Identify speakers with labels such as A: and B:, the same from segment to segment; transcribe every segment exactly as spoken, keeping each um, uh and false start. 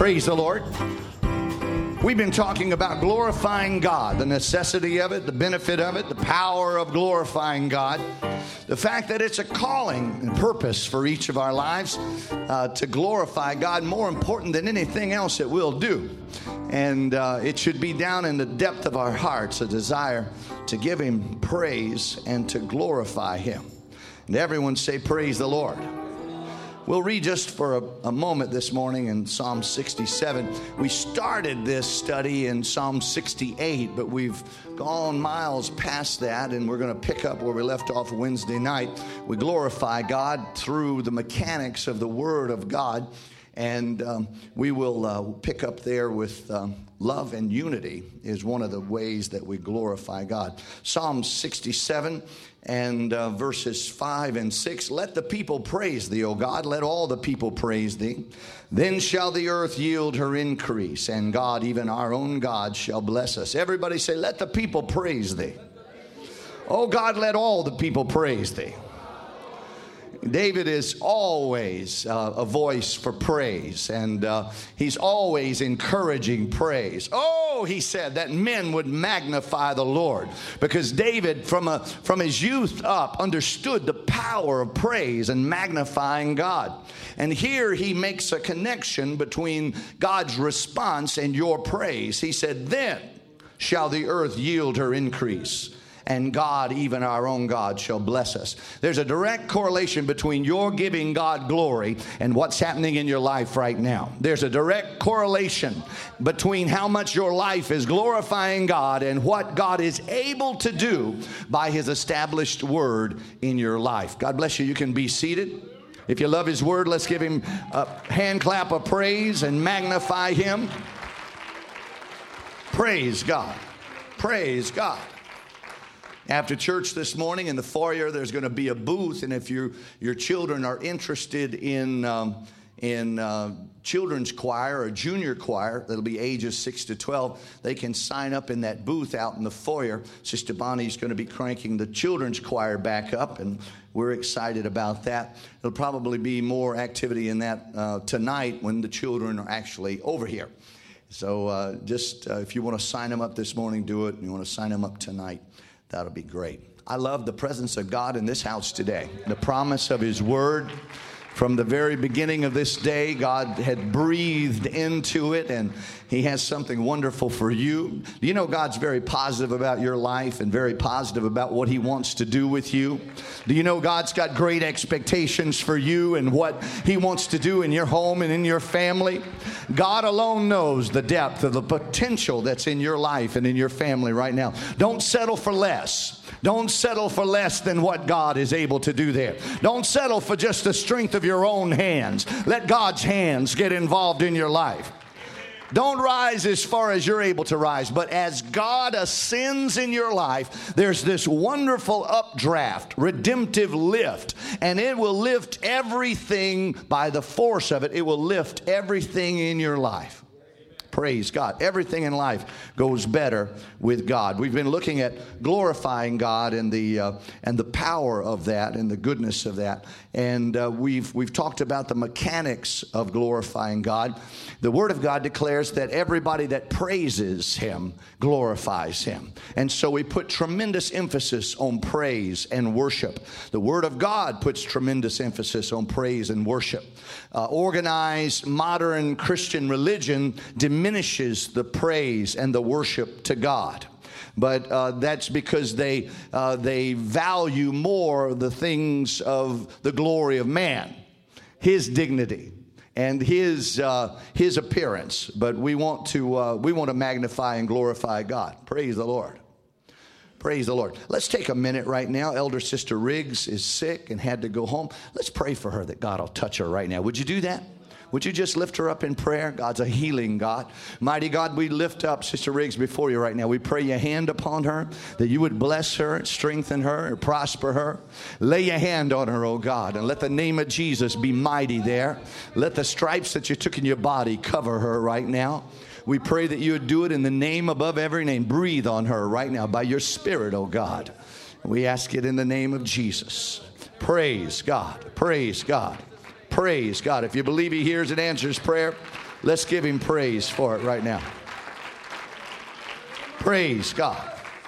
A: Praise the Lord. We've been talking about glorifying God, the necessity of it, the benefit of it, the power of glorifying God, the fact that it's a calling and purpose for each of our lives uh, to glorify God, more important than anything else that we'll do. And uh, it should be down in the depth of our hearts, a desire to give Him praise and to glorify Him. And everyone say, praise the Lord. We'll read just for a, a moment this morning in Psalm sixty-seven. We started this study in Psalm sixty-eight, but we've gone miles past that, and we're going to pick up where we left off Wednesday night. We glorify God through the mechanics of the Word of God, and um, we will uh, pick up there with um, love and unity is one of the ways that we glorify God. Psalm sixty-seven and uh, verses five and six. Let the people praise thee, O God. Let all the people praise thee. Then shall the earth yield her increase, and God, even our own God, shall bless us. Everybody say, let the people praise thee. Oh God, let all the people praise thee. David is always uh, a voice for praise, and uh, he's always encouraging praise. Oh, he said that men would magnify the Lord, because David from a from his youth up understood the power of praise and magnifying God. And here he makes a connection between God's response and your praise. He said, then shall the earth yield her increase, and God, even our own God, shall bless us. There's a direct correlation between your giving God glory and what's happening in your life right now. There's a direct correlation between how much your life is glorifying God and what God is able to do by His established Word in your life. God bless you. You can be seated. If you love His Word, let's give Him a hand clap of praise and magnify Him. Praise God. Praise God. After church this morning in the foyer, there's going to be a booth, and if you, your children are interested in um, in uh, children's choir or junior choir, that'll be ages six to twelve, they can sign up in that booth out in the foyer. Sister Bonnie's going to be cranking the children's choir back up, and we're excited about that. There'll probably be more activity in that uh, tonight when the children are actually over here. So uh, just uh, if you want to sign them up this morning, do it. And you want to sign them up tonight, that'll be great. I love the presence of God in this house today. The promise of His Word. From the very beginning of this day, God had breathed into it, and He has something wonderful for you. Do you know God's very positive about your life and very positive about what He wants to do with you? Do you know God's got great expectations for you and what He wants to do in your home and in your family? God alone knows the depth of the potential that's in your life and in your family right now. Don't settle for less. Don't settle for less than what God is able to do there. Don't settle for just the strength of your own hands. Let God's hands get involved in your life. Don't rise as far as you're able to rise, but as God ascends in your life, there's this wonderful updraft, redemptive lift, and it will lift everything by the force of it. It will lift everything in your life. Praise God. Everything in life goes better with God. We've been looking at glorifying God and the uh, and the power of that and the goodness of that. And uh, we've we've talked about the mechanics of glorifying God. The Word of God declares that everybody that praises Him glorifies Him. And so we put tremendous emphasis on praise and worship. The Word of God puts tremendous emphasis on praise and worship. Uh, organized modern Christian religion diminishes the praise and the worship to God. But uh, that's because they uh, they value more the things of the glory of man, his dignity, and his uh, his appearance. But we want to uh, we want to magnify and glorify God. Praise the Lord. Praise the Lord. Let's take a minute right now. Elder Sister Riggs is sick and had to go home. Let's pray for her that God will touch her right now. Would you do that? Would you just lift her up in prayer? God's a healing God. Mighty God, we lift up Sister Riggs before you right now. We pray your hand upon her, that you would bless her, strengthen her, and prosper her. Lay your hand on her, oh God, and let the name of Jesus be mighty there. Let the stripes that you took in your body cover her right now. We pray that you would do it in the name above every name. Breathe on her right now by your Spirit, oh God. We ask it in the name of Jesus. Praise God. Praise God. Praise God. If you believe He hears and answers prayer, Let's give him praise for it right now. Praise God.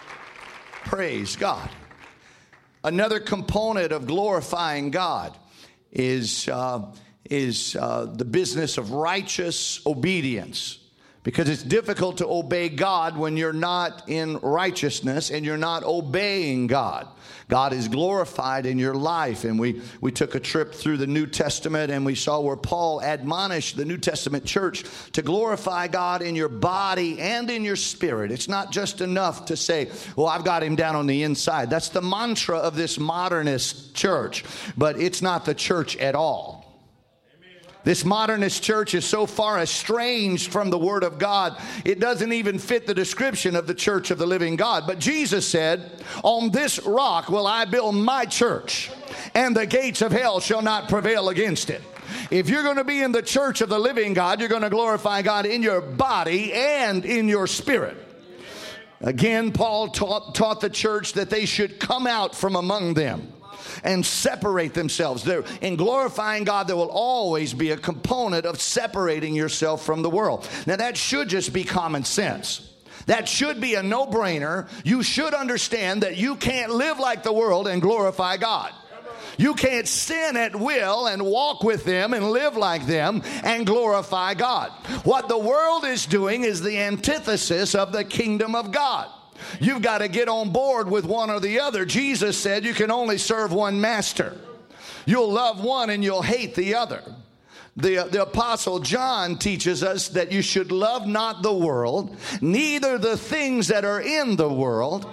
A: Praise God. Another component of glorifying God is, uh, is uh, the business of righteous obedience. Because it's difficult to obey God when you're not in righteousness and you're not obeying God. God is glorified in your life. And we, we took a trip through the New Testament and we saw where Paul admonished the New Testament church to glorify God in your body and in your spirit. It's not just enough to say, well, I've got him down on the inside. That's the mantra of this modernist church, but it's not the church at all. This modernist church is so far estranged from the Word of God, it doesn't even fit the description of the church of the living God. But Jesus said, on this rock will I build my church, and the gates of hell shall not prevail against it. If you're going to be in the church of the living God, you're going to glorify God in your body and in your spirit. Again, Paul taught, taught the church that they should come out from among them and separate themselves. There, in glorifying God, there will always be a component of separating yourself from the world. Now, that should just be common sense. That should be a no-brainer. You should understand that you can't live like the world and glorify God. You can't sin at will and walk with them and live like them and glorify God. What the world is doing is the antithesis of the kingdom of God. You've got to get on board with one or the other. Jesus said you can only serve one master. You'll love one and you'll hate the other. The, the Apostle John teaches us that you should love not the world, neither the things that are in the world.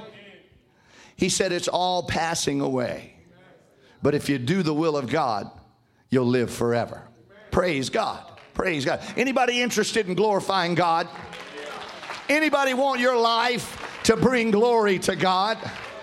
A: He said it's all passing away. But if you do the will of God, you'll live forever. Praise God. Praise God. Anybody interested in glorifying God? Anybody want your life to bring glory to God?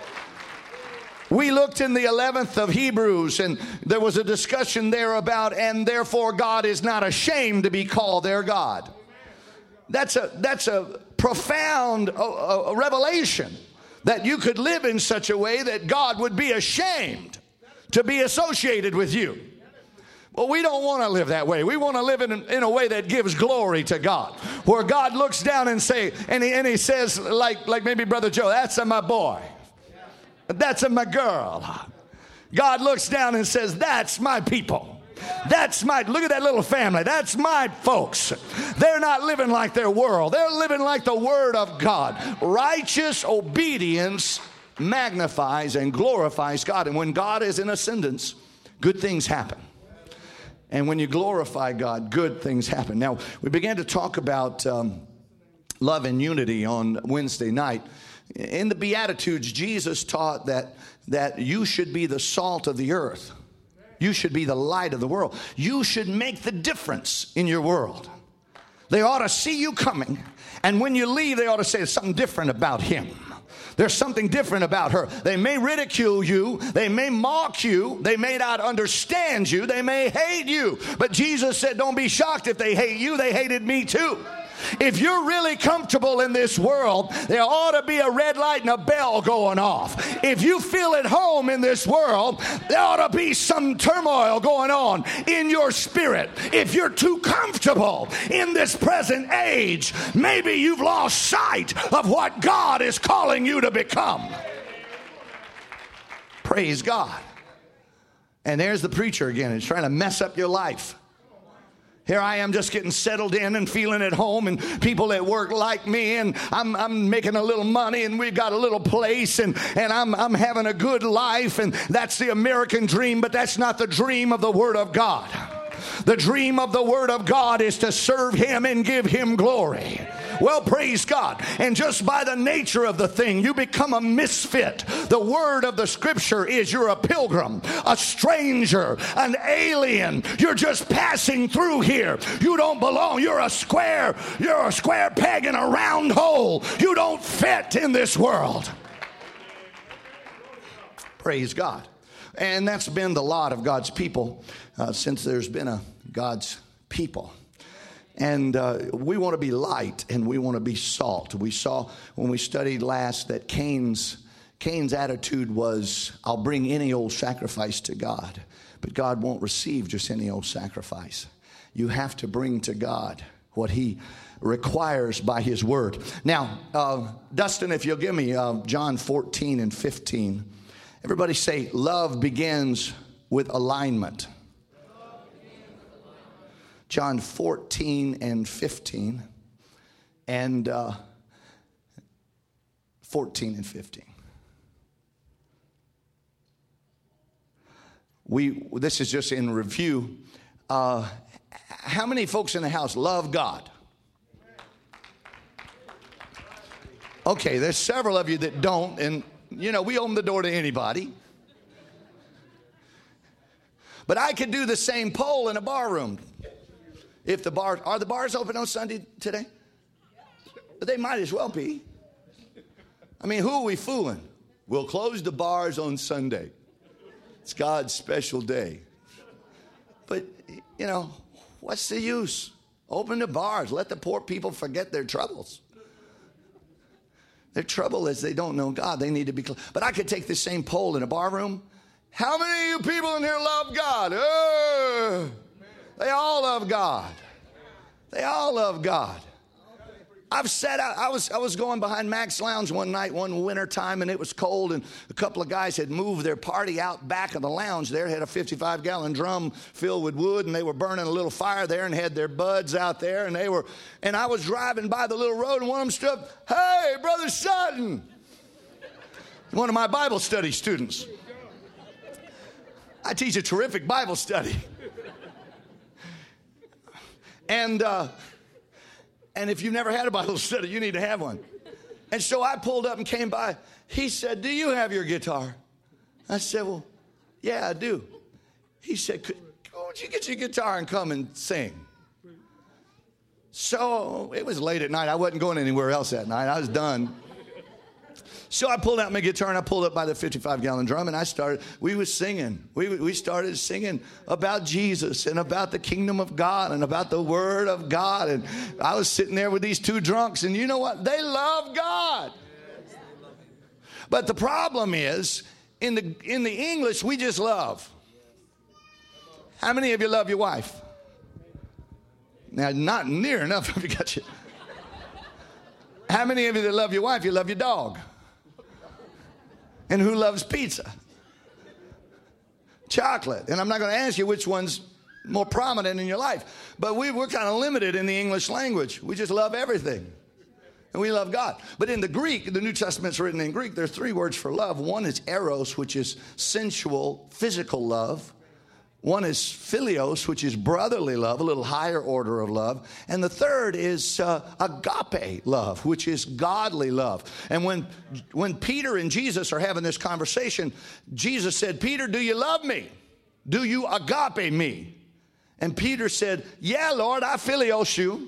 A: We looked in the eleventh of Hebrews, and there was a discussion there about, and therefore God is not ashamed to be called their God. That's a, that's a profound a, a revelation, that you could live in such a way that God would be ashamed to be associated with you. Well, we don't want to live that way. We want to live in, in a way that gives glory to God, where God looks down and say, and he, and he says, like, like maybe Brother Joe, that's a my boy. That's a my girl. God looks down and says, that's my people. That's my, look at that little family. That's my folks. They're not living like their world. They're living like the Word of God. Righteous obedience magnifies and glorifies God. And when God is in ascendance, good things happen. And when you glorify God, good things happen. Now, we began to talk about um, love and unity on Wednesday night. In the Beatitudes, Jesus taught that, that you should be the salt of the earth. You should be the light of the world. You should make the difference in your world. They ought to see you coming, and when you leave, they ought to say there's something different about him. There's something different about her. They may ridicule you. They may mock you. They may not understand you. They may hate you. But Jesus said, don't be shocked if they hate you. They hated me too. If you're really comfortable in this world, there ought to be a red light and a bell going off. If you feel at home in this world, there ought to be some turmoil going on in your spirit. If you're too comfortable in this present age, maybe you've lost sight of what God is calling you to become. Praise God. And there's the preacher again. He's trying to mess up your life. Here I am just getting settled in and feeling at home, and people at work like me, and I'm, I'm making a little money, and we've got a little place, and, and I'm, I'm having a good life, and that's the American dream, but that's not the dream of the Word of God. The dream of the Word of God is to serve Him and give Him glory. Well, praise God. And just by the nature of the thing, you become a misfit. The word of the Scripture is you're a pilgrim, a stranger, an alien. You're just passing through here. You don't belong. You're a square, you're a square peg in a round hole. You don't fit in this world. Praise God. And that's been the lot of God's people uh, since there's been a God's people. And uh, we want to be light and we want to be salt. We saw when we studied last that Cain's, Cain's attitude was, I'll bring any old sacrifice to God. But God won't receive just any old sacrifice. You have to bring to God what he requires by his word. Now, uh, Dustin, if you'll give me uh, John fourteen and fifteen. Everybody say, love begins with alignment. John fourteen and fifteen. And uh, fourteen and fifteen. We, this is just in review. Uh, how many folks in the house love God? Okay, there's several of you that don't, and you know, we open the door to anybody. But I could do the same poll in a bar room. If the bar, are the bars open on Sunday today? But they might as well be. I mean, who are we fooling? We'll close the bars on Sunday. It's God's special day. But, you know, what's the use? Open the bars. Let the poor people forget their troubles. Their trouble is they don't know God. They need to be close. But I could take the same poll in a bar room. How many of you people in here love God? Uh, they all love God. They all love God. I've sat out, I was I was going behind Mac's Lounge one night, one winter time, and it was cold, and a couple of guys had moved their party out back of the lounge there, had a fifty-five gallon drum filled with wood, and they were burning a little fire there and had their buds out there, and they were, and I was driving by the little road, and one of them stood up, hey, Brother Sutton, one of my Bible study students. I teach a terrific Bible study. And, uh, And if you've never had a Bible study, you need to have one. And so I pulled up and came by. He said, do you have your guitar? I said, well, yeah, I do. He said, could, won't you get your guitar and come and sing? So it was late at night. I wasn't going anywhere else that night. I was done. So I pulled out my guitar and I pulled up by the fifty-five gallon drum and I started, we was singing. We, we started singing about Jesus and about the kingdom of God and about the word of God. And I was sitting there with these two drunks, and you know what? They love God. But the problem is, in the, in the English, we just love. How many of you love your wife? Now, not near enough of you got you. How many of you that love your wife, you love your dog? And who loves pizza? Chocolate. And I'm not going to ask you which one's more prominent in your life. But we, we're kind of limited in the English language. We just love everything. And we love God. But in the Greek, the New Testament's written in Greek, there are three words for love. One is eros, which is sensual, physical love. One is philios, which is brotherly love, a little higher order of love. And the third is uh, agape love, which is godly love. And when, when Peter and Jesus are having this conversation, Jesus said, Peter, do you love me? Do you agape me? And Peter said, yeah, Lord, I philios you.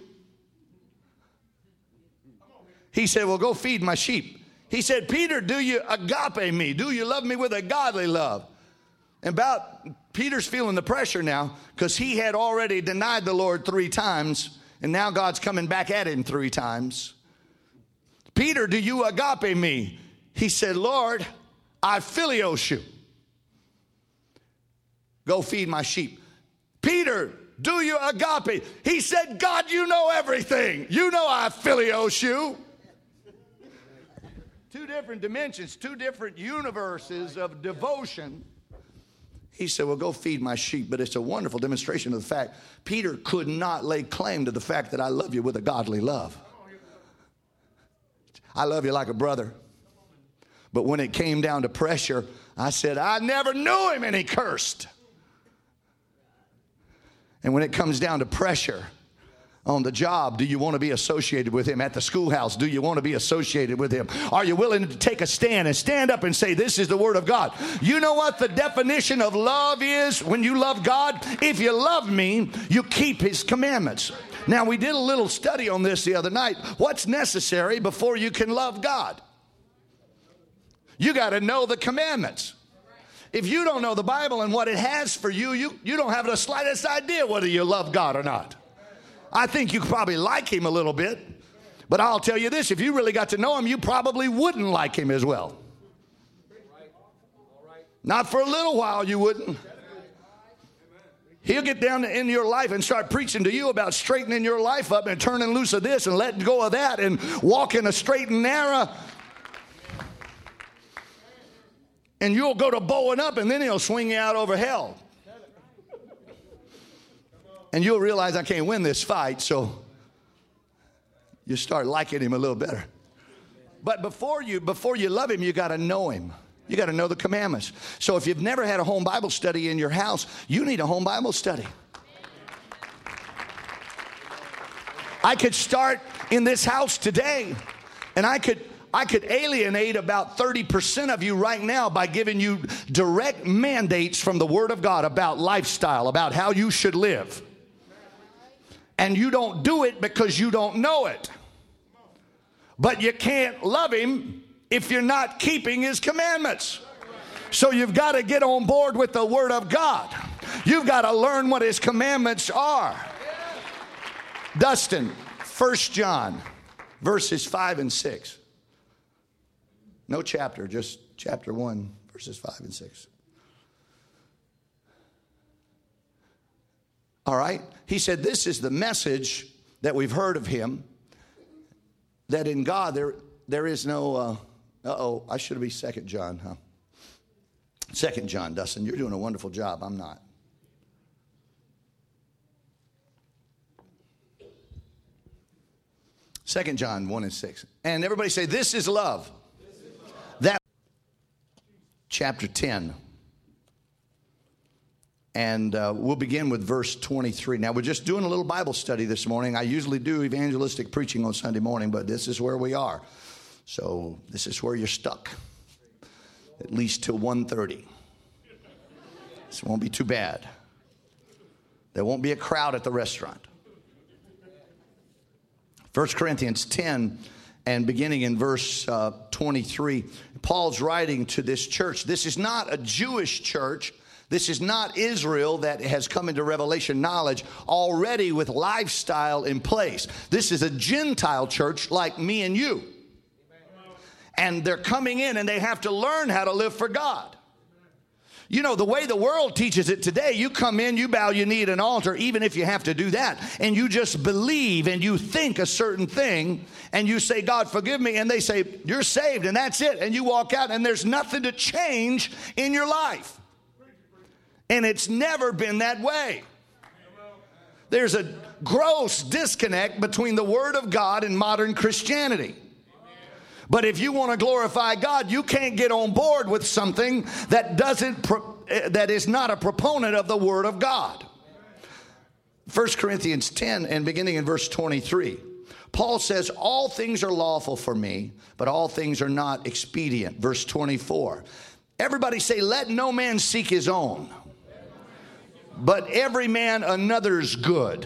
A: He said, well, go feed my sheep. He said, Peter, do you agape me? Do you love me with a godly love? And about Peter's feeling the pressure now because he had already denied the Lord three times, and now God's coming back at him three times. Peter, do you agape me? He said, Lord, I philios you. Go feed my sheep. Peter, do you agape? He said, God, you know everything. You know I philios you. Two different dimensions, two different universes of devotion. He said, well, go feed my sheep. But it's a wonderful demonstration of the fact Peter could not lay claim to the fact that I love you with a godly love. I love you like a brother. But when it came down to pressure, I said, I never knew him, and he cursed. And when it comes down to pressure on the job, do you want to be associated with him? At the schoolhouse, do you want to be associated with him? Are you willing to take a stand and stand up and say, this is the word of God? You know what the definition of love is when you love God? If you love me, you keep his commandments. Now, we did a little study on this the other night. What's necessary before you can love God? You got to know the commandments. If you don't know the Bible and what it has for you, you, you don't have the slightest idea whether you love God or not. I think you probably like him a little bit, but I'll tell you this, if you really got to know him, you probably wouldn't like him as well. Not for a little while you wouldn't. He'll get down in your life and start preaching to you about straightening your life up and turning loose of this and letting go of that and walking a straight and narrow. And you'll go to bowing up, and then he'll swing you out over hell. And you'll realize I can't win this fight, so you start liking him a little better. But before you, before you love him, you got to know him. You got to know the commandments. So if you've never had a home Bible study in your house, you need a home Bible study. I could start in this house today, and I could I could alienate about thirty percent of you right now by giving you direct mandates from the Word of God about lifestyle, about how you should live. And you don't do it because you don't know it. But you can't love him if you're not keeping his commandments. So you've got to get on board with the Word of God. You've got to learn what his commandments are. Dustin, First John, verses five and six. No chapter, just chapter one, verses five and six. All right? He said, this is the message that we've heard of him, that in God there, there is no, uh, uh-oh, I should be Second John, huh? Second John, Dustin, you're doing a wonderful job. I'm not. Second John one and six. And everybody say, this is love. This is love. That chapter ten. And uh, we'll begin with verse twenty-three. Now, we're just doing a little Bible study this morning. I usually do evangelistic preaching on Sunday morning, but this is where we are. So this is where you're stuck, at least till one thirty. This won't be too bad. There won't be a crowd at the restaurant. First Corinthians ten, and beginning in verse uh, twenty-three, Paul's writing to this church. This is not a Jewish church. This is not Israel that has come into revelation knowledge already with lifestyle in place. This is a Gentile church like me and you. And they're coming in and they have to learn how to live for God. You know, the way the world teaches it today, you come in, you bow your knee at an altar, even if you have to do that, and you just believe and you think a certain thing, and you say, God, forgive me, and they say, you're saved, and that's it. And you walk out, and there's nothing to change in your life. And it's never been that way. There's a gross disconnect between the Word of God and modern Christianity. But if you want to glorify God, you can't get on board with something that doesn't that is not a proponent of the Word of God. First Corinthians ten and beginning in verse twenty-three. Paul says, all things are lawful for me, but all things are not expedient. Verse twenty-four. Everybody say, let no man seek his own, but every man another's good.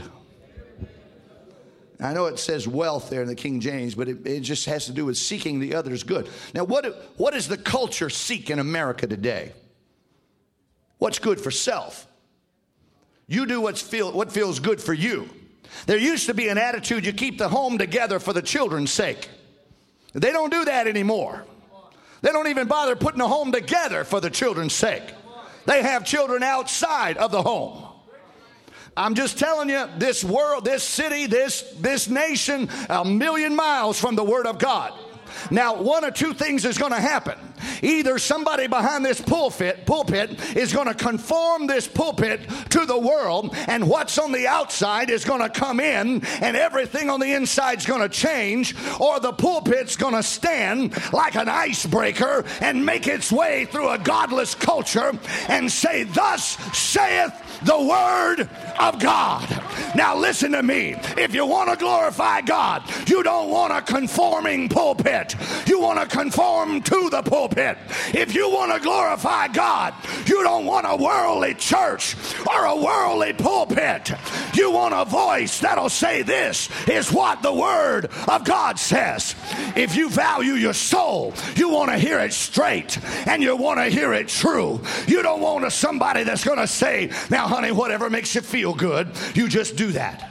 A: I know it says wealth there in the King James, but it, it just has to do with seeking the other's good. Now, what, what does the culture seek in America today? What's good for self? You do what's feel, what feels good for you. There used to be an attitude, you keep the home together for the children's sake. They don't do that anymore. They don't even bother putting a home together for the children's sake. They have children outside of the home. I'm just telling you, this world, this city, this, this nation, a million miles from the Word of God. Now, one or two things is going to happen. Either somebody behind this pulpit, pulpit is going to conform this pulpit to the world, and what's on the outside is going to come in, and everything on the inside is going to change, or the pulpit's going to stand like an icebreaker and make its way through a godless culture and say, thus saith the Word of God. Now listen to me. If you want to glorify God, you don't want a conforming pulpit. You want to conform to the pulpit. If you want to glorify God, you don't want a worldly church or a worldly pulpit. You want a voice that'll say, this is what the Word of God says. If you value your soul, you want to hear it straight and you want to hear it true. You don't want a somebody that's going to say, now honey, whatever makes you feel good, you just do that.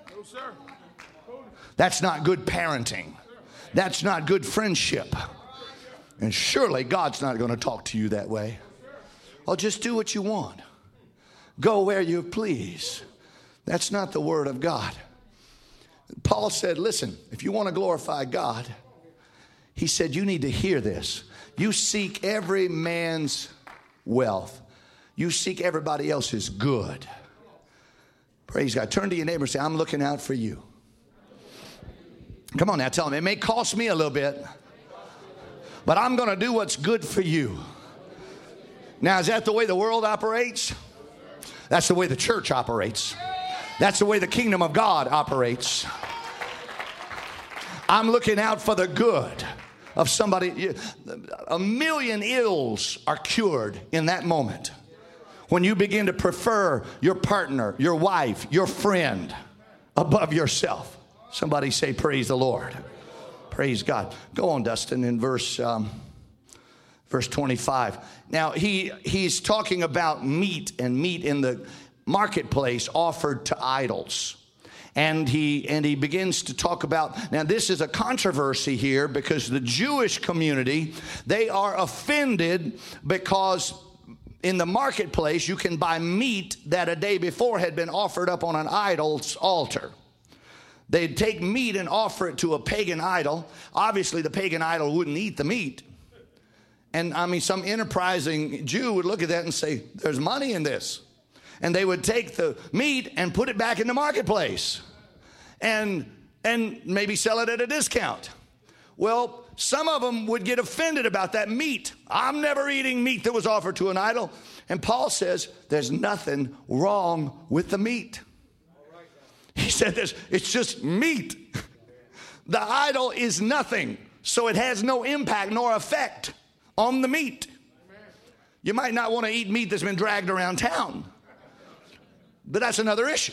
A: That's not good parenting. That's not good friendship. And surely God's not going to talk to you that way. Well, just do what you want. Go where you please. That's not the word of God. Paul said, listen, if you want to glorify God, he said, you need to hear this. You seek every man's wealth. You seek everybody else's good. Praise God. Turn to your neighbor and say, I'm looking out for you. Come on now, tell him, it may cost me a little bit, but I'm going to do what's good for you. Now, is that the way the world operates? That's the way the church operates. That's the way the kingdom of God operates. I'm looking out for the good of somebody. A million ills are cured in that moment when you begin to prefer your partner, your wife, your friend above yourself. Somebody say, praise the Lord. Praise God. Go on, Dustin, in verse um, verse twenty-five. Now, he he's talking about meat and meat in the marketplace offered to idols. And he and he begins to talk about, now this is a controversy here because the Jewish community, they are offended because in the marketplace you can buy meat that a day before had been offered up on an idol's altar. They'd take meat and offer it to a pagan idol. Obviously, the pagan idol wouldn't eat the meat. And I mean, some enterprising Jew would look at that and say, there's money in this. And they would take the meat and put it back in the marketplace and, and maybe sell it at a discount. Well, some of them would get offended about that meat. I'm never eating meat that was offered to an idol. And Paul says, there's nothing wrong with the meat. He said this, it's just meat. The idol is nothing, so it has no impact nor effect on the meat. You might not want to eat meat that's been dragged around town, but that's another issue.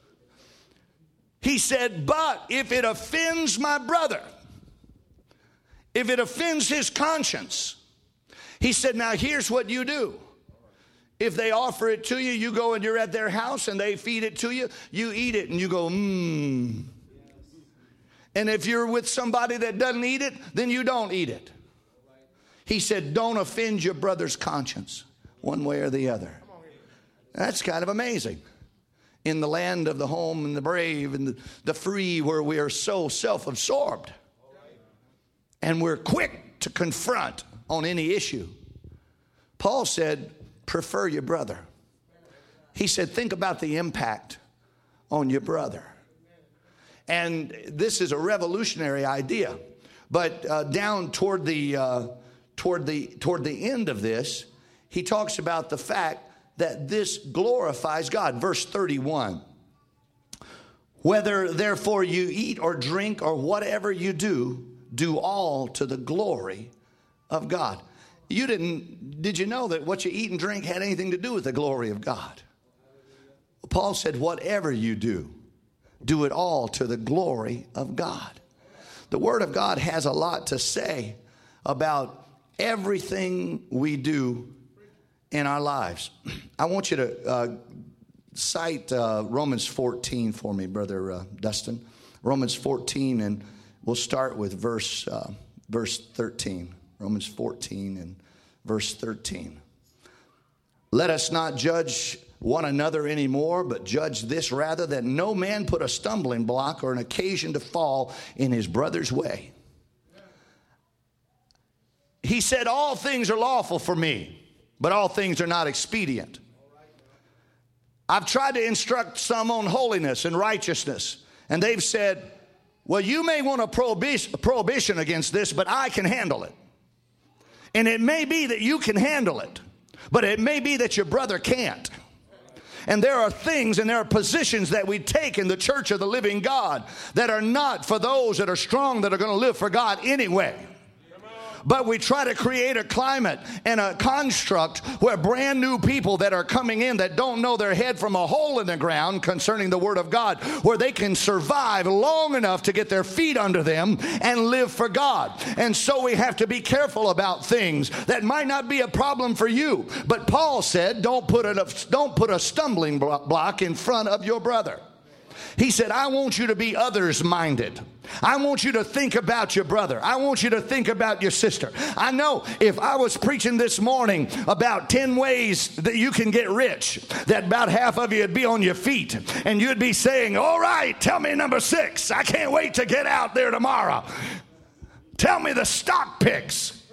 A: He said, but if it offends my brother, if it offends his conscience, he said, now here's what you do. If they offer it to you, you go and you're at their house and they feed it to you, you eat it and you go, mmm. And if you're with somebody that doesn't eat it, then you don't eat it. He said, don't offend your brother's conscience one way or the other. That's kind of amazing. In the land of the home and the brave and the, the free, where we are so self-absorbed and we're quick to confront on any issue. Paul said, prefer your brother. He said, think about the impact on your brother. And this is a revolutionary idea. But uh, down toward the uh, toward the toward the end of this, he talks about the fact that this glorifies God. Verse thirty-one. Whether therefore you eat or drink or whatever you do, do all to the glory of God. You didn't, did you know that what you eat and drink had anything to do with the glory of God? Paul said, whatever you do, do it all to the glory of God. The Word of God has a lot to say about everything we do in our lives. I want you to uh, cite uh, Romans fourteen for me, Brother uh, Dustin. Romans fourteen, and we'll start with verse uh, verse thirteen. Romans fourteen and verse thirteen. Let us not judge one another anymore, but judge this rather, that no man put a stumbling block or an occasion to fall in his brother's way. He said, all things are lawful for me, but all things are not expedient. I've tried to instruct some on holiness and righteousness, and they've said, well, you may want a prohibition, a prohibition against this, but I can handle it. And it may be that you can handle it, but it may be that your brother can't. And there are things and there are positions that we take in the church of the living God that are not for those that are strong, that are going to live for God anyway. But we try to create a climate and a construct where brand new people that are coming in that don't know their head from a hole in the ground concerning the Word of God, where they can survive long enough to get their feet under them and live for God. And so we have to be careful about things that might not be a problem for you. But Paul said, don't put a, don't put a stumbling block in front of your brother. He said, I want you to be others minded. I want you to think about your brother. I want you to think about your sister. I know if I was preaching this morning about ten ways that you can get rich, that about half of you would be on your feet and you'd be saying, all right, tell me number six. I can't wait to get out there tomorrow. Tell me the stock picks.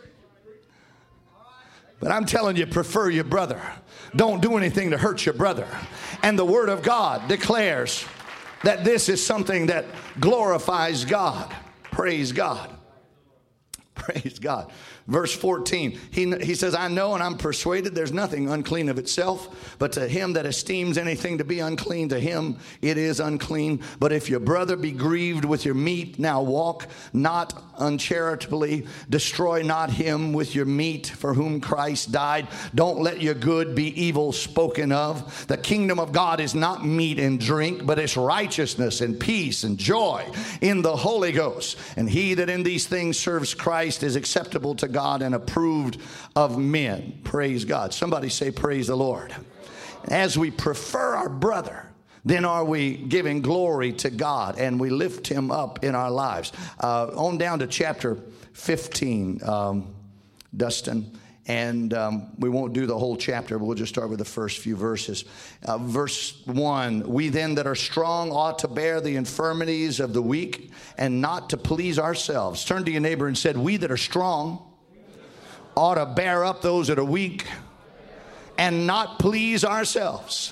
A: But I'm telling you, prefer your brother. Don't do anything to hurt your brother. And the Word of God declares that this is something that glorifies God. Praise God. Praise God. Verse fourteen, he, he says, I know and I'm persuaded there's nothing unclean of itself, but to him that esteems anything to be unclean, to him it is unclean. But if your brother be grieved with your meat, now walk not uncharitably, destroy not him with your meat for whom Christ died. Don't let your good be evil spoken of. The kingdom of God is not meat and drink, but it's righteousness and peace and joy in the Holy Ghost. And he that in these things serves Christ is acceptable to God. God and approved of men. Praise God. Somebody say, praise the Lord. As we prefer our brother, then are we giving glory to God and we lift him up in our lives. Uh, on down to chapter fifteen, um, Dustin. And um, we won't do the whole chapter, but we'll just start with the first few verses. Uh, verse one, we then that are strong ought to bear the infirmities of the weak and not to please ourselves. Turn to your neighbor and said, we that are strong ought to bear up those that are weak and not please ourselves.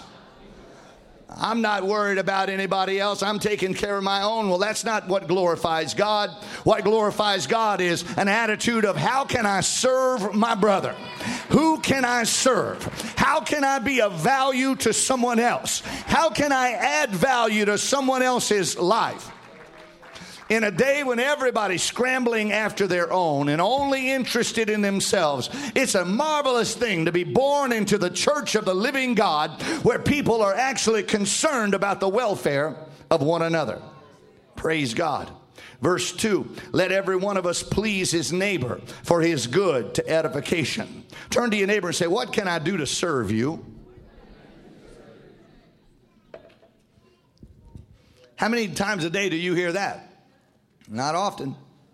A: I'm not worried about anybody else. I'm taking care of my own. Well, that's not what glorifies God. What glorifies God is an attitude of how can I serve my brother? Who can I serve? How can I be of value to someone else? How can I add value to someone else's life? In a day when everybody's scrambling after their own and only interested in themselves, it's a marvelous thing to be born into the church of the living God where people are actually concerned about the welfare of one another. Praise God. Verse two, let every one of us please his neighbor for his good to edification. Turn to your neighbor and say, what can I do to serve you? How many times a day do you hear that? Not often.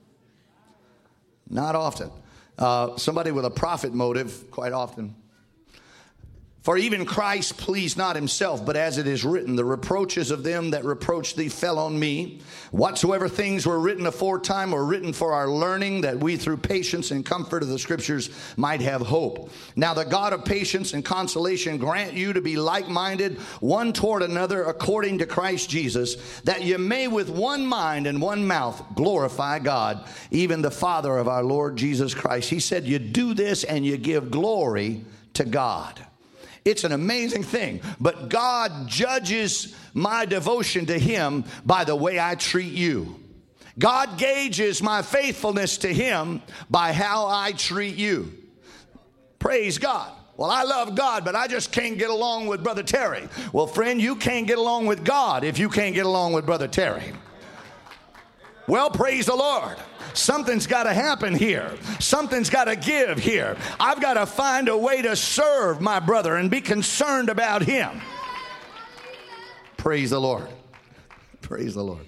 A: Not often. Uh, somebody with a profit motive, quite often. For even Christ pleased not himself, but as it is written, the reproaches of them that reproached thee fell on me. Whatsoever things were written aforetime were written for our learning, that we through patience and comfort of the scriptures might have hope. Now the God of patience and consolation grant you to be like-minded one toward another according to Christ Jesus, that you may with one mind and one mouth glorify God, even the Father of our Lord Jesus Christ. He said you do this and you give glory to God. It's an amazing thing. But God judges my devotion to him by the way I treat you. God gauges my faithfulness to him by how I treat you. Praise God. Well, I love God, but I just can't get along with Brother Terry. Well, friend, you can't get along with God if you can't get along with Brother Terry. Well, praise the Lord. Something's got to happen here. Something's got to give here. I've got to find a way to serve my brother and be concerned about him. Praise the Lord. Praise the Lord.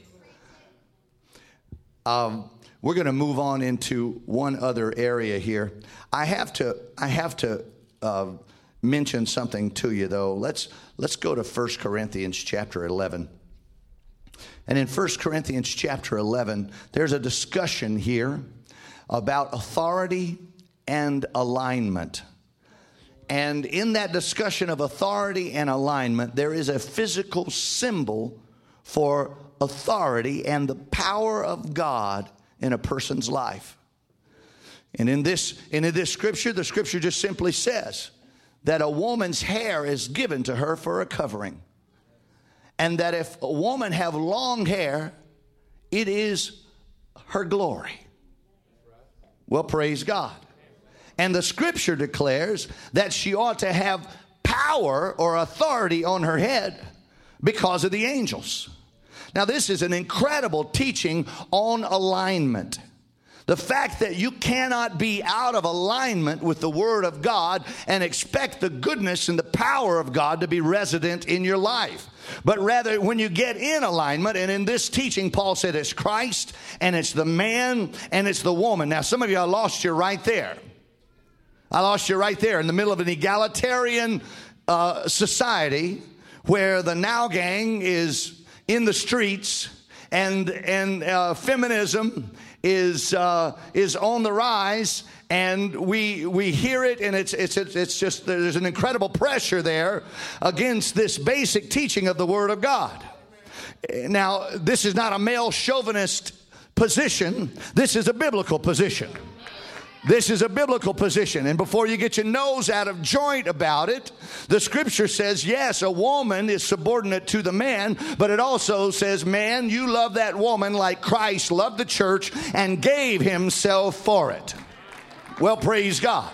A: Um, we're going to move on into one other area here. I have to. I have to uh, mention something to you, though. Let's let's go to First Corinthians chapter eleven. And in First Corinthians chapter eleven, there's a discussion here about authority and alignment. And in that discussion of authority and alignment, there is a physical symbol for authority and the power of God in a person's life. And in this, in this scripture, the scripture just simply says that a woman's hair is given to her for a covering. And that if a woman have long hair, it is her glory. Well, praise God. And the scripture declares that she ought to have power or authority on her head because of the angels. Now, this is an incredible teaching on alignment. The fact that you cannot be out of alignment with the Word of God and expect the goodness and the power of God to be resident in your life. But rather, when you get in alignment, and in this teaching, Paul said it's Christ, and it's the man, and it's the woman. Now, some of you, I lost you right there. I lost you right there in the middle of an egalitarian uh, society where the now gang is in the streets, and, and uh, feminism is uh, is on the rise, and we we hear it, and it's it's it's just there's an incredible pressure there against this basic teaching of the Word of God. Now, this is not a male chauvinist position. This is a biblical position. This is a biblical position. And before you get your nose out of joint about it, the scripture says, yes, a woman is subordinate to the man, but it also says, man, you love that woman like Christ loved the church and gave himself for it. Well, praise God.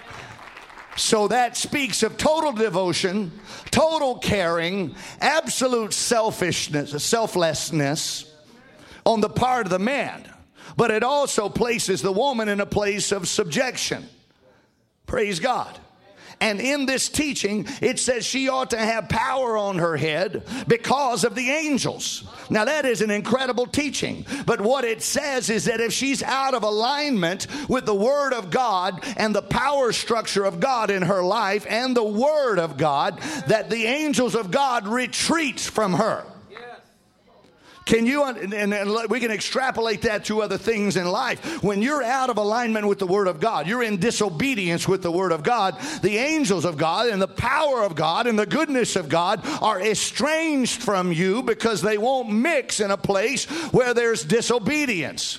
A: So that speaks of total devotion, total caring, absolute selfishness, selflessness on the part of the man. But it also places the woman in a place of subjection. Praise God. And in this teaching, it says she ought to have power on her head because of the angels. Now, that is an incredible teaching. But what it says is that if she's out of alignment with the Word of God and the power structure of God in her life and the Word of God, that the angels of God retreat from her. Can you, and, and we can extrapolate that to other things in life. When you're out of alignment with the Word of God, you're in disobedience with the Word of God, the angels of God and the power of God and the goodness of God are estranged from you because they won't mix in a place where there's disobedience.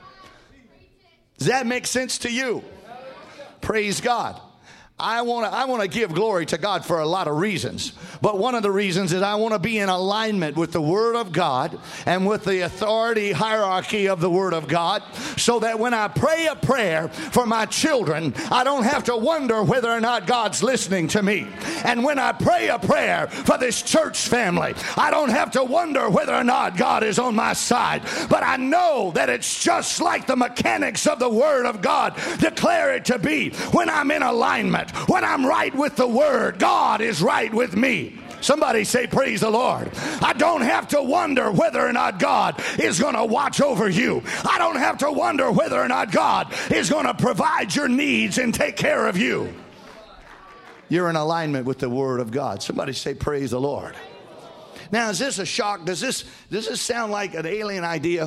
A: Does that make sense to you? Praise God. I want to I want to give glory to God for a lot of reasons. But one of the reasons is I want to be in alignment with the Word of God and with the authority hierarchy of the Word of God, so that when I pray a prayer for my children, I don't have to wonder whether or not God's listening to me. And when I pray a prayer for this church family, I don't have to wonder whether or not God is on my side. But I know that it's just like the mechanics of the Word of God declare it to be. When I'm in alignment, when I'm right with the Word, God is right with me. Somebody say, praise the Lord. I don't have to wonder whether or not God is going to watch over you. I don't have to wonder whether or not God is going to provide your needs and take care of you. You're in alignment with the Word of God. Somebody say, praise the Lord. Now, is this a shock? Does this, does this sound like an alien idea?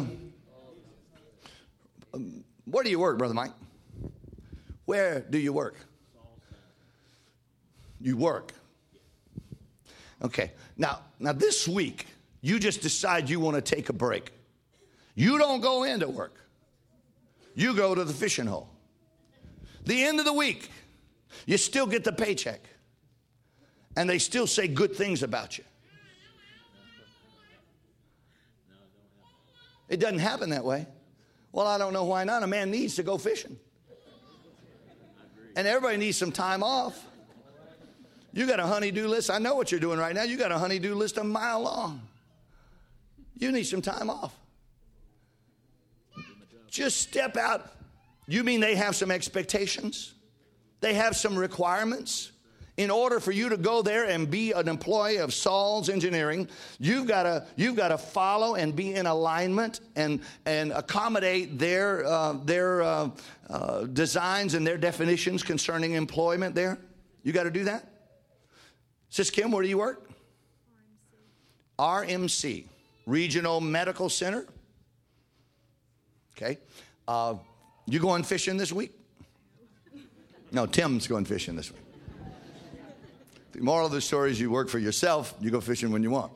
A: Um, where do you work, Brother Mike? Where do you work? You work. Okay. Now, now this week, you just decide you want to take a break. You don't go into work. You go to the fishing hole. The end of the week, you still get the paycheck. And they still say good things about you. It doesn't happen that way. Well, I don't know why not. A man needs to go fishing. And everybody needs some time off. You got a honey-do list. I know what you're doing right now. You got a honey-do list a mile long. You need some time off. Just step out. You mean they have some expectations? They have some requirements? In order for you to go there and be an employee of Saul's Engineering, you've got to you've got to follow and be in alignment and and accommodate their uh, their uh, uh, designs and their definitions concerning employment there. You got to do that. Sis Kim, where do you work? R M C, Regional Medical Center. Okay. Uh, you going fishing this week? No, Tim's going fishing this week. The moral of the story is you work for yourself. You go fishing when you want.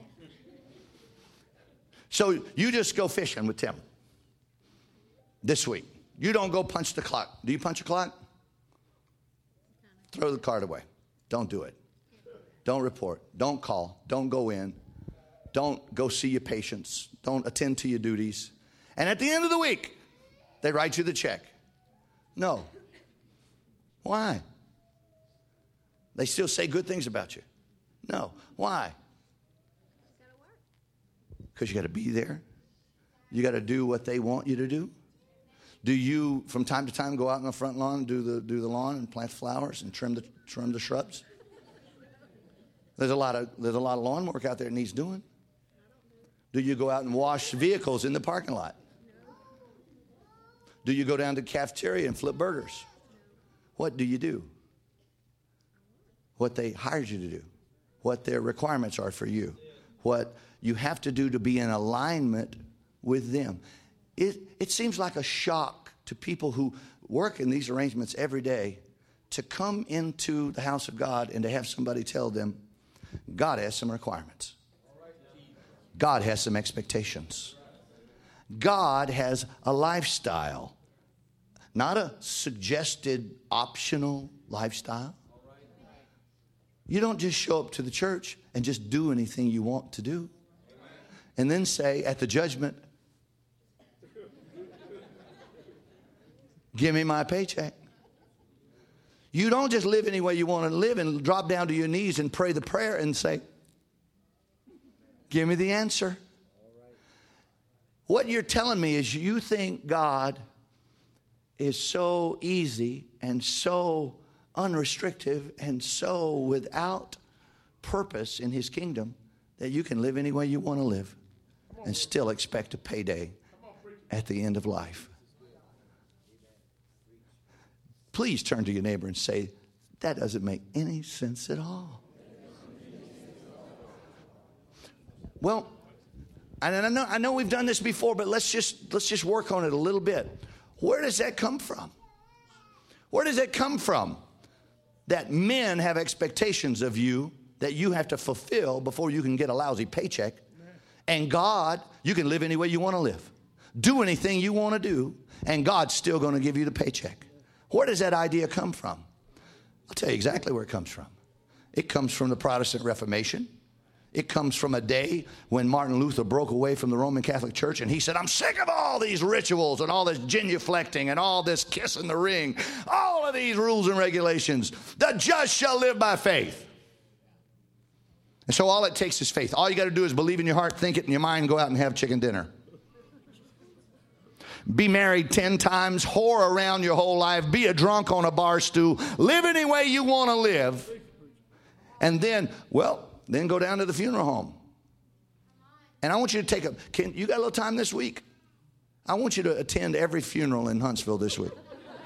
A: So you just go fishing with Tim this week. You don't go punch the clock. Do you punch a clock? Throw the card away. Don't do it. Don't report. Don't call. Don't go in. Don't go see your patients. Don't attend to your duties. And at the end of the week, they write you the check. No. Why? They still say good things about you. No. Why? Because you got to be there. You got to do what they want you to do. Do you, from time to time, go out on the front lawn and do the, do the lawn and plant flowers and trim the, trim the shrubs? There's a lot of, there's a lot of lawn work out there that needs doing. Do you go out and wash vehicles in the parking lot? Do you go down to the cafeteria and flip burgers? What do you do? What they hired you to do. What their requirements are for you. What you have to do to be in alignment with them. It, it seems like a shock to people who work in these arrangements every day to come into the house of God and to have somebody tell them, God has some requirements. God has some expectations. God has a lifestyle, not a suggested optional lifestyle. You don't just show up to the church and just do anything you want to do and then say at the judgment, give me my paycheck. You don't just live any way you want to live and drop down to your knees and pray the prayer and say, give me the answer. What you're telling me is you think God is so easy and so unrestricted and so without purpose in his kingdom that you can live any way you want to live and still expect a payday at the end of life. Please turn to your neighbor and say, that doesn't make any sense at all. Well, and I know I know we've done this before, but let's just let's just work on it a little bit. Where does that come from? Where does that come from? That men have expectations of you that you have to fulfill before you can get a lousy paycheck. And God, you can live any way you want to live. Do anything you want to do, and God's still going to give you the paycheck. Where does that idea come from? I'll tell you exactly where it comes from. It comes from the Protestant Reformation. It comes from a day when Martin Luther broke away from the Roman Catholic Church and he said, I'm sick of all these rituals and all this genuflecting and all this kissing the ring, all of these rules and regulations. The just shall live by faith. And so all it takes is faith. All you got to do is believe in your heart, think it in your mind, go out and have chicken dinner. Be married ten times, whore around your whole life, be a drunk on a bar stool, live any way you want to live. And then, well, then go down to the funeral home. And I want you to take a, can, you got a little time this week? I want you to attend every funeral in Huntsville this week.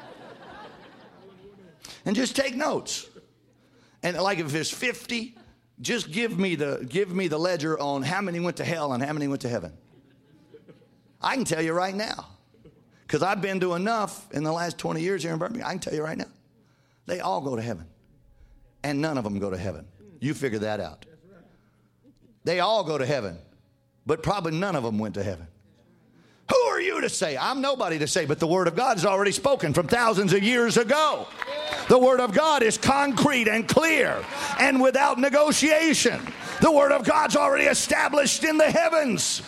A: And just take notes. And like if there's fifty, just give me the, give me the ledger on how many went to hell and how many went to heaven. I can tell you right now. Because I've been to enough in the last twenty years here in Birmingham. I can tell you right now. They all go to heaven. And none of them go to heaven. You figure that out. They all go to heaven. But probably none of them went to heaven. Who are you to say? I'm nobody to say, but the Word of God is already spoken from thousands of years ago. The Word of God is concrete and clear and without negotiation. The Word of God's already established in the heavens.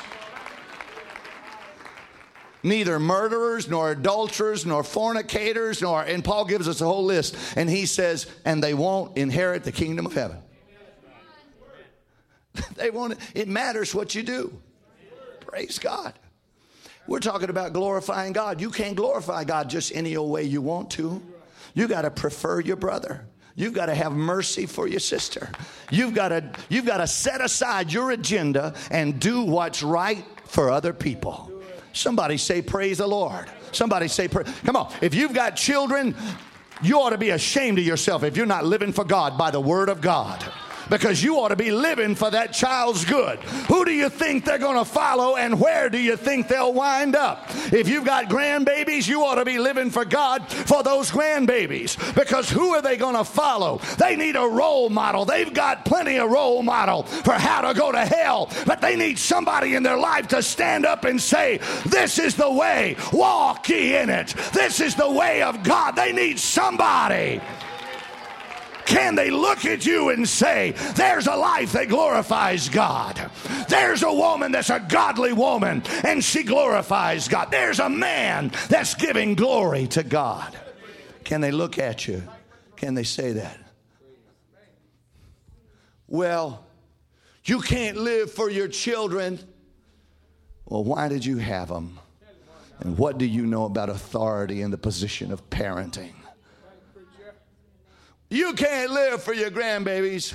A: Neither murderers, nor adulterers, nor fornicators, nor, and Paul gives us a whole list, and he says, and they won't inherit the kingdom of heaven. They won't. It matters what you do. Praise God. We're talking about glorifying God. You can't glorify God just any old way you want to. You got to prefer your brother. You've got to have mercy for your sister. You've got to, you've got to set aside your agenda and do what's right for other people. Somebody say, praise the Lord. Somebody say, pra- come on. If you've got children, you ought to be ashamed of yourself if you're not living for God by the Word of God. Because you ought to be living for that child's good. Who do you think they're going to follow, and where do you think they'll wind up? If you've got grandbabies, you ought to be living for God for those grandbabies. Because who are they going to follow? They need a role model. They've got plenty of role model for how to go to hell. But they need somebody in their life to stand up and say, this is the way. Walk ye in it. This is the way of God. They need somebody. Can they look at you and say, there's a life that glorifies God. There's a woman that's a godly woman and she glorifies God. There's a man that's giving glory to God. Can they look at you? Can they say that? Well, you can't live for your children. Well, why did you have them? And what do you know about authority in the position of parenting? You can't live for your grandbabies.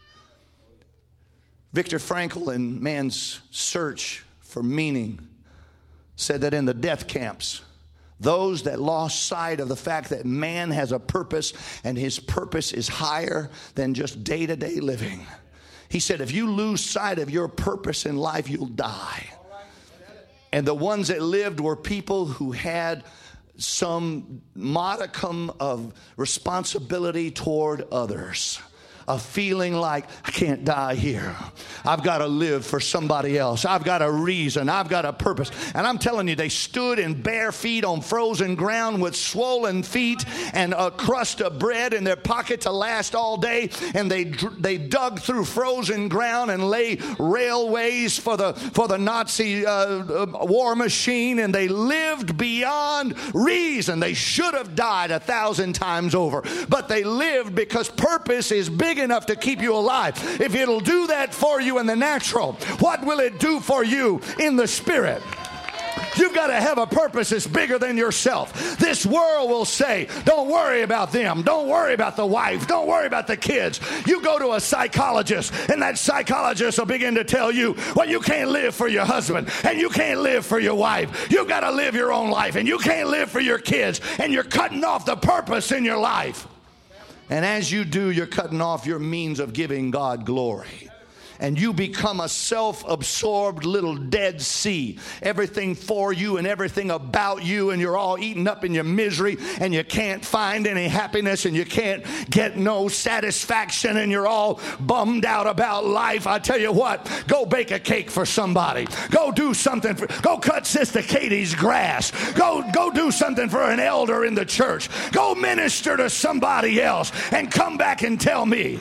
A: Viktor Frankl, in Man's Search for Meaning, said that in the death camps, those that lost sight of the fact that man has a purpose and his purpose is higher than just day-to-day living. He said, if you lose sight of your purpose in life, you'll die. And the ones that lived were people who had some modicum of responsibility toward others. A feeling like, I can't die here. I've got to live for somebody else. I've got a reason. I've got a purpose. And I'm telling you, they stood in bare feet on frozen ground with swollen feet and a crust of bread in their pocket to last all day. And they they dug through frozen ground and laid railways for the, for the Nazi uh, war machine. And they lived beyond reason. They should have died a thousand times over. But they lived because purpose is big enough to keep you alive. If it'll do that for you in the natural, what will it do for you in the spirit? You've got to have a purpose that's bigger than yourself. This world will say, don't worry about them. Don't worry about the wife. Don't worry about the kids. You go to a psychologist, and that psychologist will begin to tell you, well, you can't live for your husband, and you can't live for your wife. You've got to live your own life, and you can't live for your kids, and you're cutting off the purpose in your life. And as you do, you're cutting off your means of giving God glory. And you become a self-absorbed little Dead Sea. Everything for you and everything about you, and you're all eaten up in your misery, and you can't find any happiness, and you can't get no satisfaction, and you're all bummed out about life. I tell you what, go bake a cake for somebody. Go do something. For, go cut Sister Katie's grass. Go, go do something for an elder in the church. Go minister to somebody else, and come back and tell me.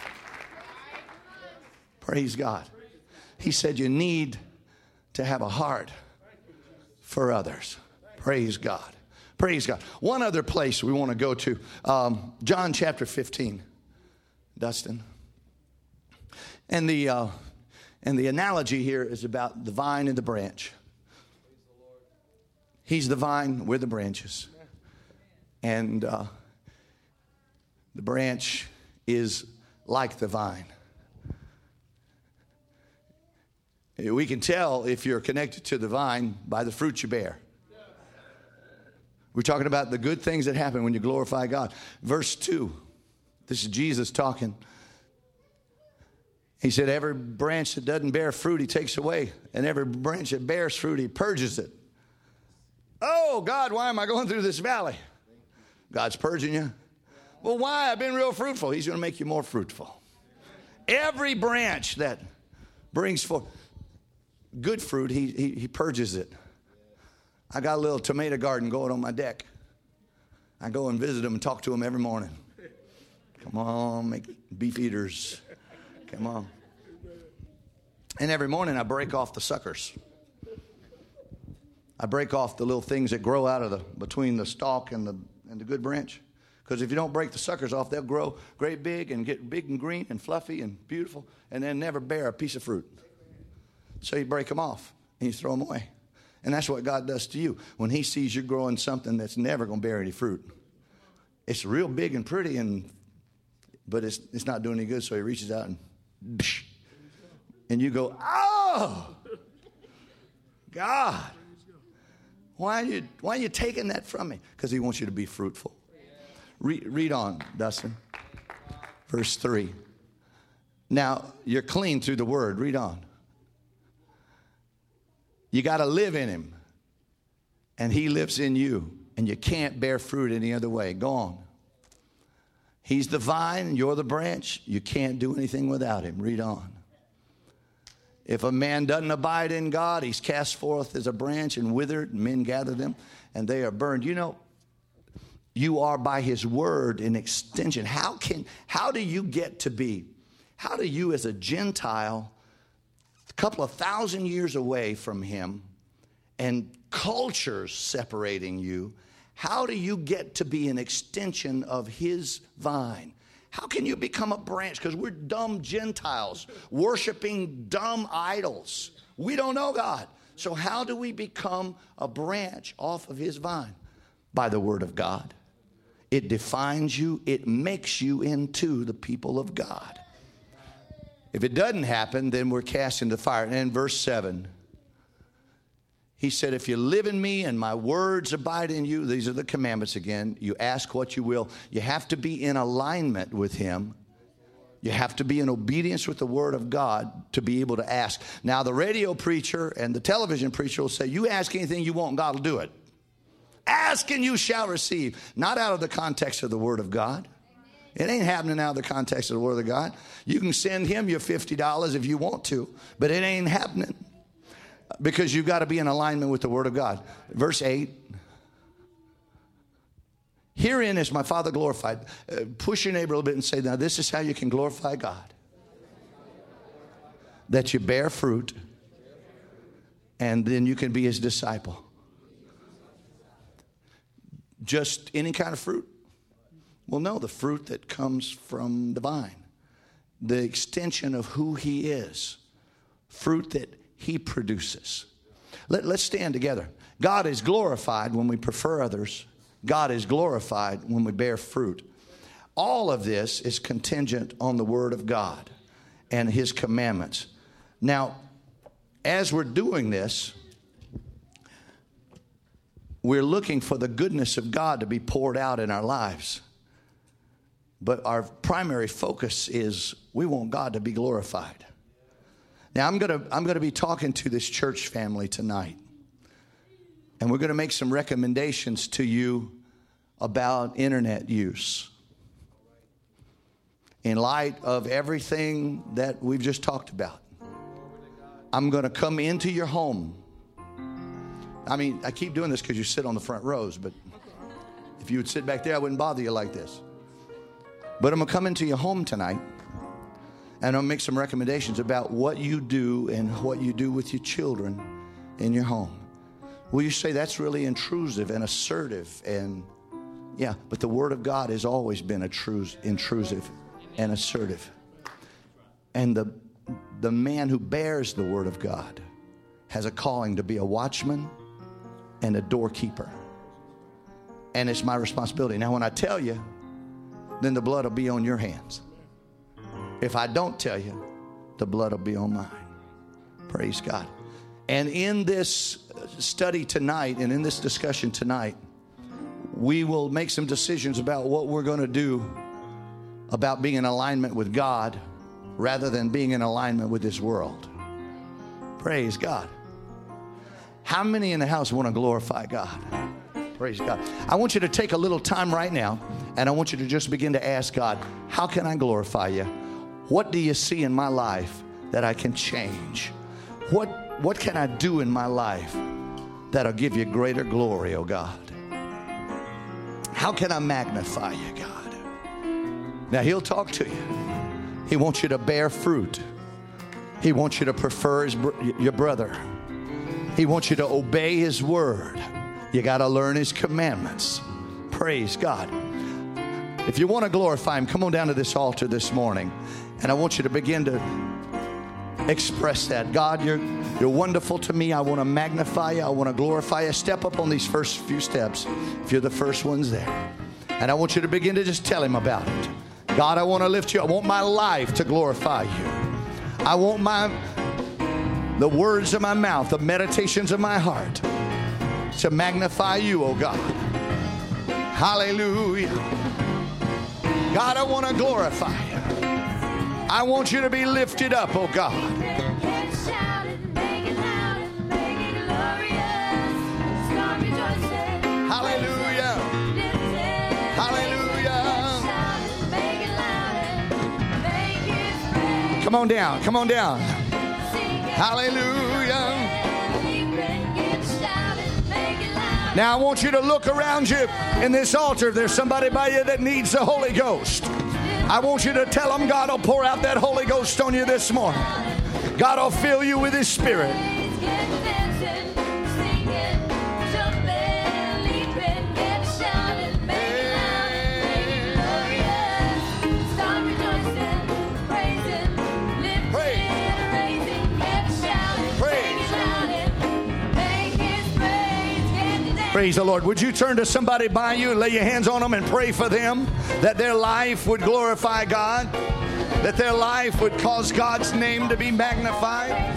A: Praise God. He said you need to have a heart for others. Praise God. Praise God. One other place we want to go to, um, John chapter fifteen, Dustin. And the, uh, and the analogy here is about the vine and the branch. He's the vine, we're the branches. And uh, the branch is like the vine. We can tell if you're connected to the vine by the fruit you bear. We're talking about the good things that happen when you glorify God. Verse two, this is Jesus talking. He said, every branch that doesn't bear fruit, he takes away. And every branch that bears fruit, he purges it. Oh, God, why am I going through this valley? God's purging you. Well, why? I've been real fruitful. He's going to make you more fruitful. Every branch that brings forth good fruit, he, he, he purges it. I got a little tomato garden going on my deck. I go and visit them and talk to them every morning. Come on, make beef eaters. Come on. And every morning I break off the suckers. I break off the little things that grow out of the between the stalk and the and the good branch. Because if you don't break the suckers off, they'll grow great big and get big and green and fluffy and beautiful and then never bear a piece of fruit. So you break them off and you throw them away. And that's what God does to you. When he sees you growing something that's never going to bear any fruit. It's real big and pretty, and but it's it's not doing any good, so he reaches out and psh, and you go, oh, God, why are you, why are you taking that from me? Because he wants you to be fruitful. Read, read on, Dustin. Verse three. Now, you're clean through the word. Read on. You got to live in him, and he lives in you, and you can't bear fruit any other way. Go on. He's the vine, you're the branch. You can't do anything without him. Read on. If a man doesn't abide in God, he's cast forth as a branch and withered, and men gather them, and they are burned. You know, you are by his word an extension. How can, how do you get to be, how do you as a Gentile, a couple of thousand years away from him and cultures separating you, how do you get to be an extension of his vine? How can you become a branch? Because we're dumb Gentiles worshiping dumb idols. We don't know God. So how do we become a branch off of his vine? By the word of God. It defines you. It makes you into the people of God. If it doesn't happen, then we're cast into the fire. And in verse seven, he said, if you live in me and my words abide in you, these are the commandments again. You ask what you will. You have to be in alignment with him. You have to be in obedience with the word of God to be able to ask. Now, the radio preacher and the television preacher will say, you ask anything you want, God will do it. Ask and you shall receive. Not out of the context of the word of God. It ain't happening out of the context of the word of God. You can send him your fifty dollars if you want to, but it ain't happening because you've got to be in alignment with the word of God. Verse eight. Herein is my Father glorified. Uh, push your neighbor a little bit and say, now this is how you can glorify God. That you bear fruit and then you can be his disciple. Just any kind of fruit? Well, no, the fruit that comes from the vine. The extension of who he is. Fruit that he produces. Let, let's stand together. God is glorified when we prefer others. God is glorified when we bear fruit. All of this is contingent on the word of God and his commandments. Now, as we're doing this, we're looking for the goodness of God to be poured out in our lives. But our primary focus is we want God to be glorified. Now, I'm going to I'm going to be talking to this church family tonight. And we're going to make some recommendations to you about internet use. In light of everything that we've just talked about. I'm going to come into your home. I mean, I keep doing this because you sit on the front rows, but if you would sit back there, I wouldn't bother you like this. But I'm going to come into your home tonight, and I'll make some recommendations about what you do and what you do with your children in your home. Will you say that's really intrusive and assertive? And yeah, but the word of God has always been intrusive and assertive. And the, the man who bears the word of God has a calling to be a watchman and a doorkeeper. And it's my responsibility. Now, when I tell you, then the blood will be on your hands. If I don't tell you, the blood will be on mine. Praise God. And in this study tonight and in this discussion tonight, we will make some decisions about what we're going to do about being in alignment with God rather than being in alignment with this world. Praise God. How many in the house want to glorify God? Praise God. I want you to take a little time right now, and I want you to just begin to ask God, how can I glorify you? What do you see in my life that I can change? What, what can I do in my life that'll give you greater glory, oh God? How can I magnify you, God? Now, he'll talk to you. He wants you to bear fruit. He wants you to prefer his, your brother. He wants you to obey his word. You got to learn his commandments. Praise God. If you want to glorify him, come on down to this altar this morning. And I want you to begin to express that. God, you're, you're wonderful to me. I want to magnify you. I want to glorify you. Step up on these first few steps if you're the first ones there. And I want you to begin to just tell him about it. God, I want to lift you. I want my life to glorify you. I want my the words of my mouth, the meditations of my heart to magnify you, oh God. Hallelujah. God, I want to glorify you. I want you to be lifted up, oh God. Hallelujah. Hallelujah. Come on down. Come on down. Hallelujah. Now I want you to look around you in this altar. If there's somebody by you that needs the Holy Ghost, I want you to tell them God will pour out that Holy Ghost on you this morning. God will fill you with his Spirit. Praise the Lord. Would you turn to somebody by you and lay your hands on them and pray for them that their life would glorify God, that their life would cause God's name to be magnified?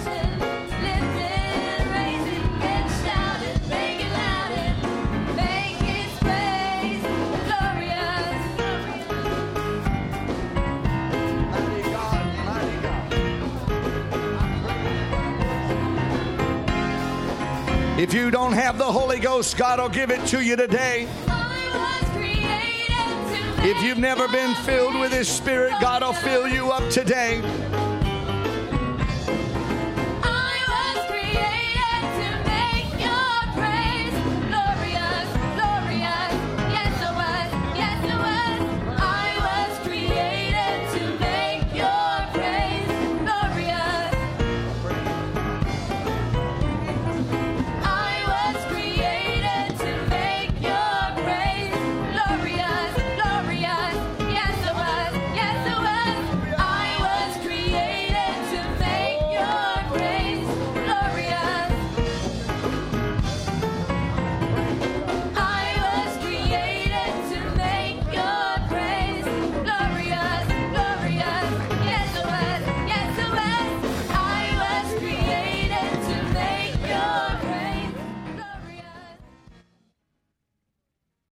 A: If you don't have the Holy Ghost, God will give it to you today. If you've never been filled with His Spirit, God will fill you up today.